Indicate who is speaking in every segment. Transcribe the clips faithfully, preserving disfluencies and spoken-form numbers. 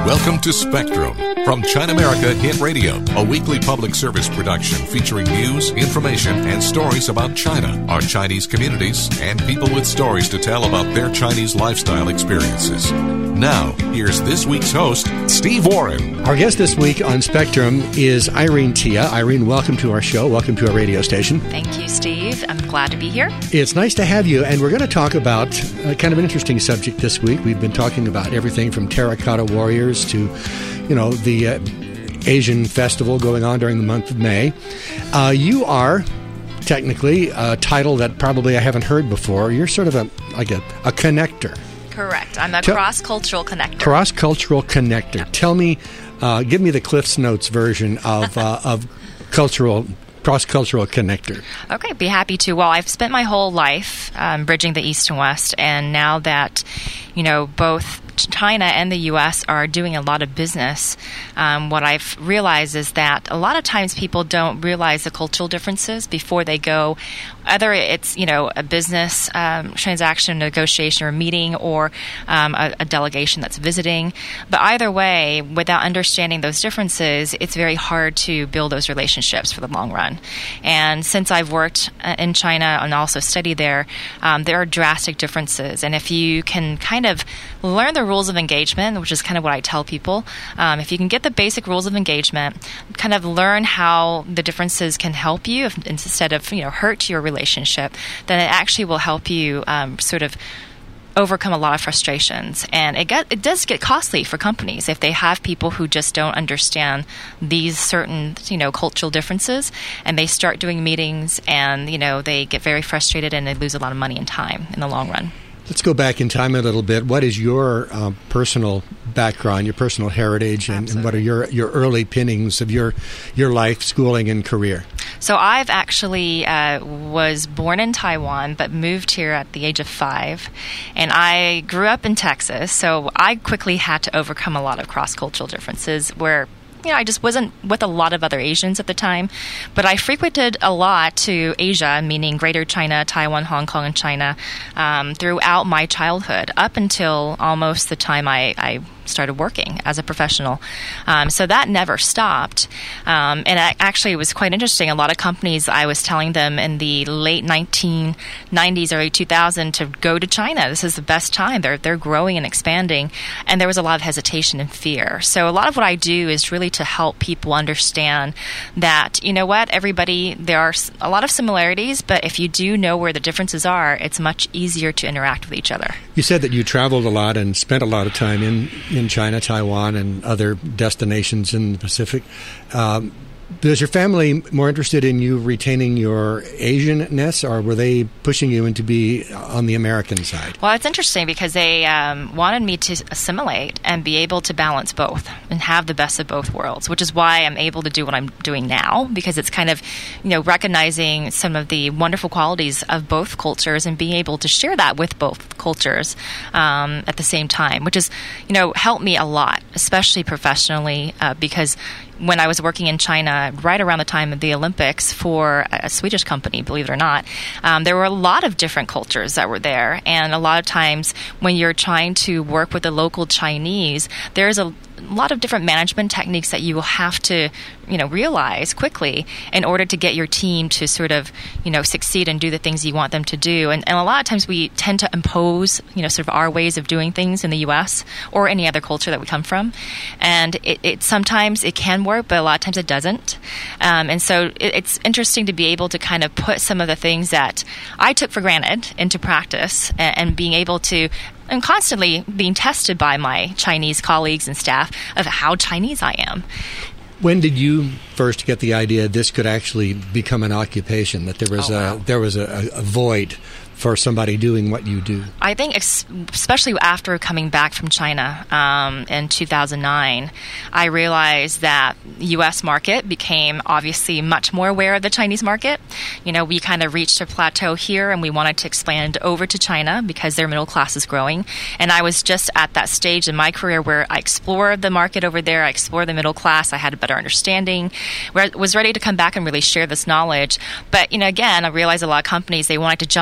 Speaker 1: Welcome to Spectrum from China America Hit Radio, a weekly public service production featuring news, information, and stories about China, our Chinese communities, and people with stories to tell about their Chinese lifestyle experiences. Now, here's this week's host, Steve Warren.
Speaker 2: Our guest this week on Spectrum is Irene Tia. Irene, welcome to our show. Welcome to our radio station.
Speaker 3: Thank you, Steve. I'm glad to be here.
Speaker 2: It's nice to have you, and we're going to talk about uh, kind of an interesting subject this week. We've been talking about everything from terracotta warriors to, you know, the uh, Asian festival going on during the month of May. Uh, you are technically a title that probably I haven't heard before. You're sort of a like a, a connector.
Speaker 3: Correct. I'm a
Speaker 2: Tell,
Speaker 3: cross-cultural connector.
Speaker 2: Cross-cultural connector.
Speaker 3: Yep.
Speaker 2: Tell me, uh, give me the Cliff's Notes version of uh, of cultural cross-cultural connector.
Speaker 3: Okay, be happy to. Well, I've spent my whole life um, bridging the East and West, and now that, you know, both China and the U S are doing a lot of business, um, what I've realized is that a lot of times people don't realize the cultural differences before they go, whether it's, you know, a business um, transaction, negotiation, or meeting, or um, a, a delegation that's visiting. But either way, without understanding those differences, it's very hard to build those relationships for the long run. And since I've worked in China and also studied there, um, there are drastic differences. And if you can kind of learn the rules of engagement, which is kind of what I tell people, um, if you can get the basic rules of engagement, kind of learn how the differences can help you if, instead of, you know, hurt your relationship, then it actually will help you um, sort of overcome a lot of frustrations. And it get, it does get costly for companies if they have people who just don't understand these certain, you know, cultural differences, and they start doing meetings and, you know, they get very frustrated and they lose a lot of money and time in the long run.
Speaker 2: Let's go back in time a little bit. What is your uh, personal background, your personal heritage, and, and what are your, your early pinnings of your your life, schooling, and career?
Speaker 3: So I've actually uh, was born in Taiwan, but moved here at the age of five. And I grew up in Texas, so I quickly had to overcome a lot of cross-cultural differences where, you know, I just wasn't with a lot of other Asians at the time, but I frequented a lot to Asia, meaning Greater China, Taiwan, Hong Kong, and China, um, throughout my childhood, up until almost the time I, I started working as a professional. Um, so that never stopped. Um, and I, actually, it was quite interesting. A lot of companies, I was telling them in the late nineteen nineties, early two thousand, to go to China. This is the best time. They're, they're growing and expanding. And there was a lot of hesitation and fear. So a lot of what I do is really to help people understand that, you know what, everybody, there are a lot of similarities, but if you do know where the differences are, it's much easier to interact with each other.
Speaker 2: You said that you traveled a lot and spent a lot of time in, in China, Taiwan, and other destinations in the Pacific. Um, was your family more interested in you retaining your Asian-ness, or were they pushing you into be on the American side?
Speaker 3: Well, it's interesting because they um, wanted me to assimilate and be able to balance both and have the best of both worlds, which is why I'm able to do what I'm doing now, because it's kind of, you know, recognizing some of the wonderful qualities of both cultures and being able to share that with both cultures um, at the same time, which is, you know, helped me a lot, especially professionally, uh, because when I was working in China, right around the time of the Olympics for a Swedish company, believe it or not, um, there were a lot of different cultures that were there. And a lot of times when you're trying to work with the local Chinese, there's a lot of different management techniques that you will have to, you know, realize quickly in order to get your team to sort of, you know, succeed and do the things you want them to do. And, and a lot of times we tend to impose, you know, sort of our ways of doing things in the U S or any other culture that we come from. And it, it sometimes it can work, but a lot of times it doesn't. Um, and so it, it's interesting to be able to kind of put some of the things that I took for granted into practice, and, and being able to I'm constantly being tested by my Chinese colleagues and staff of how Chinese I am.
Speaker 2: When did you first get the idea this could actually become an occupation, that there was
Speaker 3: oh, wow.
Speaker 2: a there was a, a void for somebody doing what you do?
Speaker 3: I think ex- especially after coming back from China um, in two thousand nine, I realized that the U S market became obviously much more aware of the Chinese market. You know, we kind of reached a plateau here and we wanted to expand over to China because their middle class is growing. And I was just at that stage in my career where I explored the market over there, I explored the middle class, I had a better understanding, where I was ready to come back and really share this knowledge. But, you know, again, I realized a lot of companies, they wanted to jump ahead.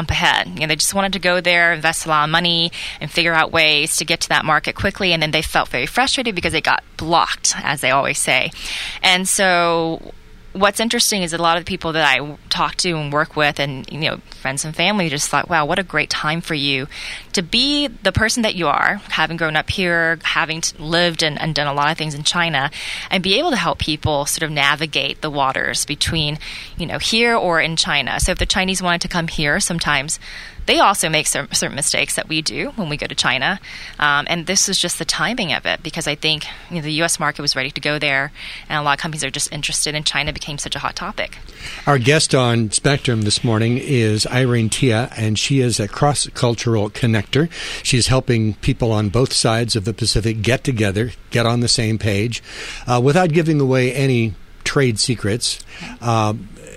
Speaker 3: did. You know, they just wanted to go there, invest a lot of money, and figure out ways to get to that market quickly. And then they felt very frustrated because they got blocked, as they always say. And so what's interesting is a lot of the people that I talk to and work with, and you know, friends and family, just thought, wow, what a great time for you to be the person that you are, having grown up here, having lived and, and done a lot of things in China, and be able to help people sort of navigate the waters between, you know, here or in China. So if the Chinese wanted to come here, sometimes they also make certain, certain mistakes that we do when we go to China. Um, and this is just the timing of it, because I think you know, the U S market was ready to go there, and a lot of companies are just interested, and China became such a hot topic.
Speaker 2: Our guest on Spectrum this morning is Irene Tia, and she is a cross-cultural connector. She's helping people on both sides of the Pacific get together, get on the same page, uh, without giving away any trade secrets. Uh,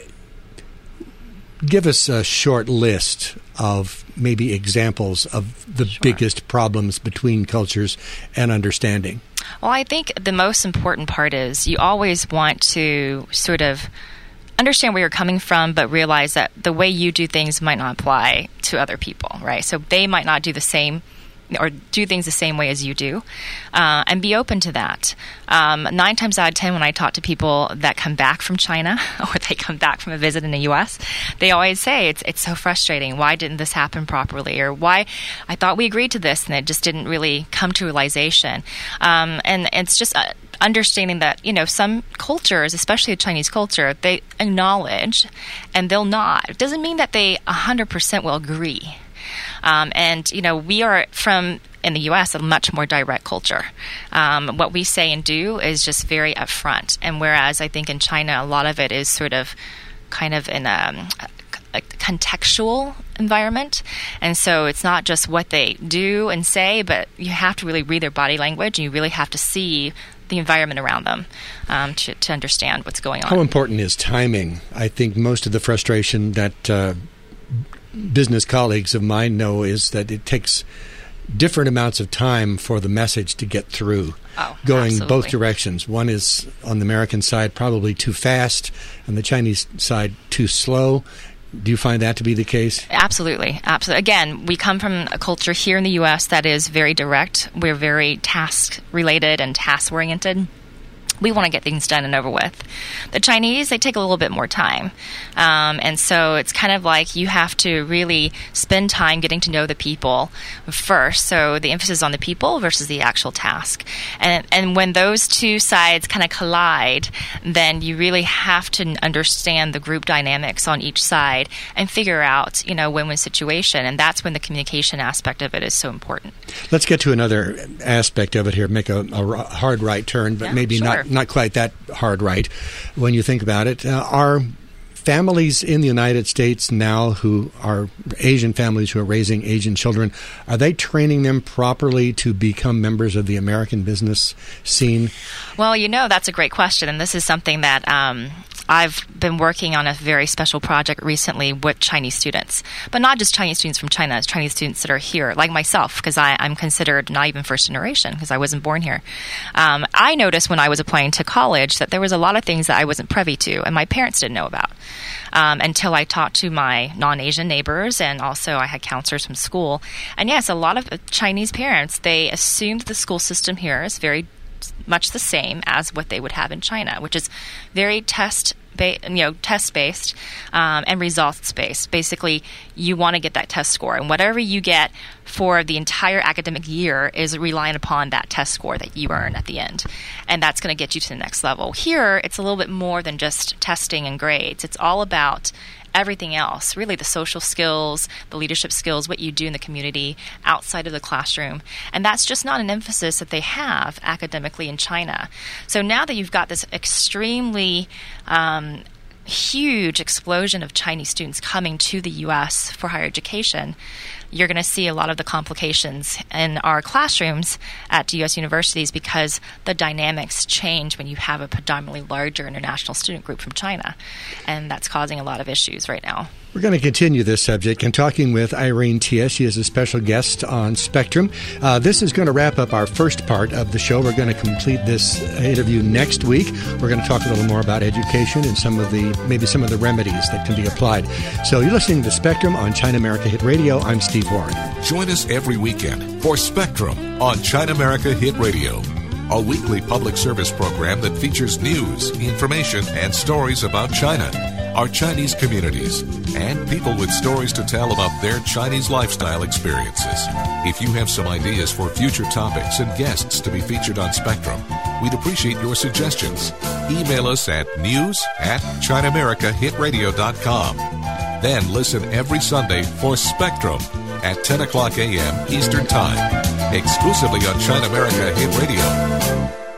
Speaker 2: give us a short list of maybe examples of the sure. biggest problems between cultures and understanding.
Speaker 3: Well, I think the most important part is you always want to sort of understand where you're coming from, but realize that the way you do things might not apply to other people, right? So they might not do the same or do things the same way as you do, uh, and be open to that. Um, nine times out of ten, when I talk to people that come back from China or they come back from a visit in the U S, they always say, it's it's so frustrating. Why didn't this happen properly? Or why I thought we agreed to this and it just didn't really come to realization. Um, and it's just uh, understanding that, you know, some cultures, especially the Chinese culture, they acknowledge and they'll nod. It doesn't mean that they one hundred percent will agree. Um, and, you know, we are from, in the U S, a much more direct culture. Um, what we say and do is just very upfront. And whereas I think in China, a lot of it is sort of kind of in a, a contextual environment. And so it's not just what they do and say, but you have to really read their body language, and you really have to see the environment around them um, to, to understand what's going on.
Speaker 2: How important is timing? I think most of the frustration that uh, business colleagues of mine know is that it takes different amounts of time for the message to get through,
Speaker 3: oh,
Speaker 2: going
Speaker 3: absolutely.
Speaker 2: both directions. One is on the American side probably too fast, and the Chinese side too slow. Do you find that to be the case?
Speaker 3: Absolutely. Absolutely. Again, we come from a culture here in the U S that is very direct. We're very task-related and task-oriented. We want to get things done and over with. The Chinese, they take a little bit more time. Um, and so it's kind of like you have to really spend time getting to know the people first. So the emphasis is on the people versus the actual task. And and when those two sides kind of collide, then you really have to understand the group dynamics on each side and figure out, you know, win-win situation. And that's when the communication aspect of it is so important.
Speaker 2: Let's get to another aspect of it here, make a, a hard right turn, but
Speaker 3: yeah,
Speaker 2: maybe
Speaker 3: sure.
Speaker 2: not Not quite that hard right when you think about it. Uh, are families in the United States now who are Asian families who are raising Asian children, are they training them properly to become members of the American business scene?
Speaker 3: Well, you know, that's a great question. And this is something that um, I've been working on a very special project recently with Chinese students, but not just Chinese students from China, it's Chinese students that are here, like myself, because I'm considered not even first generation because I wasn't born here. Um, I noticed when I was applying to college that there was a lot of things that I wasn't privy to and my parents didn't know about um, until I talked to my non-Asian neighbors, and also I had counselors from school. And yes, a lot of Chinese parents, they assumed the school system here is very much the same as what they would have in China, which is very test Ba- you know, test-based um, and results-based. Basically, you want to get that test score, and whatever you get for the entire academic year is relying upon that test score that you earn at the end, and that's going to get you to the next level. Here, it's a little bit more than just testing and grades. It's all about everything else, really the social skills, the leadership skills, what you do in the community outside of the classroom. And that's just not an emphasis that they have academically in China. So now that you've got this extremely um, huge explosion of Chinese students coming to the U S for higher education, you're going to see a lot of the complications in our classrooms at U S universities because the dynamics change when you have a predominantly larger international student group from China. And that's causing a lot of issues right now.
Speaker 2: We're going to continue this subject and talking with Irene Tia. She is a special guest on Spectrum. Uh, this is going to wrap up our first part of the show. We're going to complete this interview next week. We're going to talk a little more about education and some of the maybe some of the remedies that can be applied. So you're listening to Spectrum on China America Hit Radio. I'm Steve Warren.
Speaker 1: Join us every weekend for Spectrum on China America Hit Radio, a weekly public service program that features news, information, and stories about China, our Chinese communities, and people with stories to tell about their Chinese lifestyle experiences. If you have some ideas for future topics and guests to be featured on Spectrum, we'd appreciate your suggestions. Email us at news at china america hit radio dot com. Then listen every Sunday for Spectrum at ten o'clock a.m. Eastern Time, exclusively on China America Hit Radio.